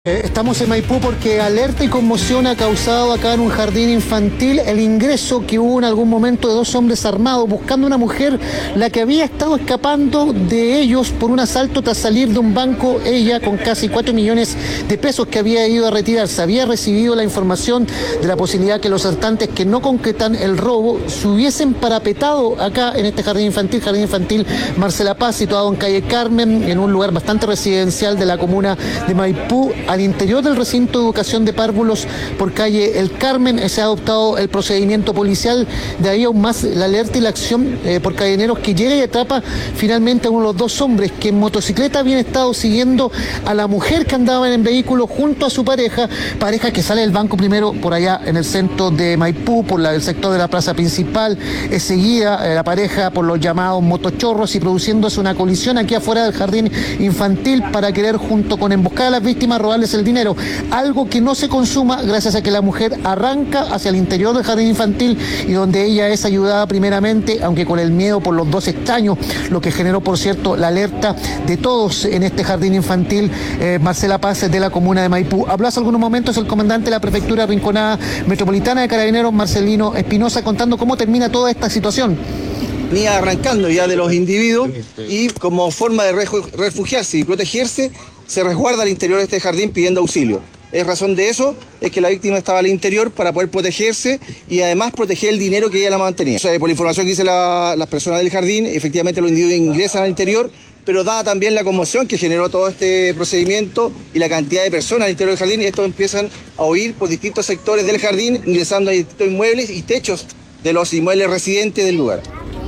Estamos en Maipú porque alerta y conmoción ha causado acá en un jardín infantil el ingreso que hubo en algún momento de dos hombres armados buscando a una mujer, la que había estado escapando de ellos por un asalto tras salir de un banco, ella con casi 4 millones de pesos que había ido a retirarse. Había recibido la información de la posibilidad que los asaltantes que no concretan el robo se hubiesen parapetado acá en este jardín infantil Marcela Paz, situado en calle Carmen, en un lugar bastante residencial de la comuna de Maipú. Al interior del recinto de educación de párvulos por calle El Carmen se ha adoptado el procedimiento policial, de ahí aún más la alerta y la acción por Carabineros, que llega y atrapa finalmente a uno de los dos hombres que en motocicleta habían estado siguiendo a la mujer que andaba en el vehículo junto a su pareja que sale del banco primero por allá en el centro de Maipú, por el sector de la plaza principal, es seguida la pareja por los llamados motochorros y produciéndose una colisión aquí afuera del jardín infantil para querer, junto con emboscar a las víctimas, robarles el dinero, algo que no se consuma gracias a que la mujer arranca hacia el interior del jardín infantil y donde ella es ayudada primeramente, aunque con el miedo por los dos extraños, lo que generó, por cierto, la alerta de todos en este jardín infantil. Marcela Paz, de la comuna de Maipú. Habló hace algunos momentos el comandante de la prefectura Rinconada Metropolitana de Carabineros, Marcelino Espinosa, contando cómo termina toda esta situación. Venía arrancando ya de los individuos y como forma de refugiarse y protegerse, se resguarda al interior de este jardín pidiendo auxilio. Es razón de eso, es que la víctima estaba al interior para poder protegerse y además proteger el dinero que ella la mantenía. O sea, por la información que dice las personas del jardín, efectivamente los individuos ingresan al interior, pero dada también la conmoción que generó todo este procedimiento y la cantidad de personas al interior del jardín, estos empiezan a huir por distintos sectores del jardín, ingresando a distintos inmuebles y techos de los inmuebles residentes del lugar.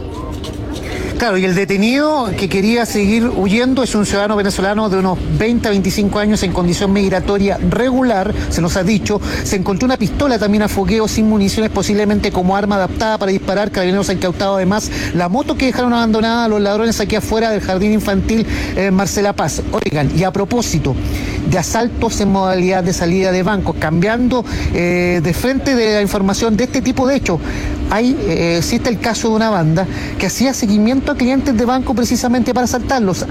Claro, y el detenido que quería seguir huyendo es un ciudadano venezolano de unos 20 a 25 años en condición migratoria regular, se nos ha dicho. Se encontró una pistola también a fogueo sin municiones, posiblemente como arma adaptada para disparar. Carabineros ha incautado además la moto que dejaron abandonada a los ladrones aquí afuera del jardín infantil Marcela Paz. Oigan, y a propósito de asaltos en modalidad de salida de bancos, cambiando de frente de la información de este tipo de hechos, existe el caso de una banda que hacía seguimiento a clientes de banco precisamente para asaltarlos.